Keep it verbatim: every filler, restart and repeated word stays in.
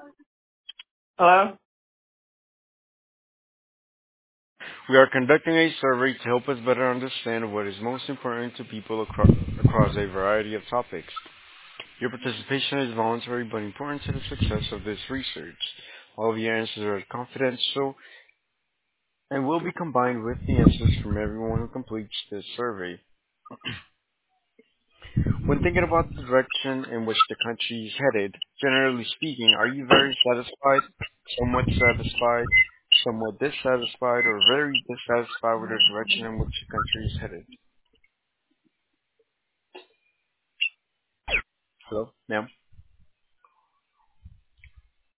Hello? We are conducting a survey to help us better understand what is most important to people across, across a variety of topics. Your participation is voluntary but important to the success of this research. All of your answers are confidential and will be combined with the answers from everyone who completes this survey. When thinking about the direction in which the country is headed, generally speaking, are you very satisfied, somewhat satisfied, somewhat dissatisfied, or very dissatisfied with the direction in which the country is headed? Hello, ma'am.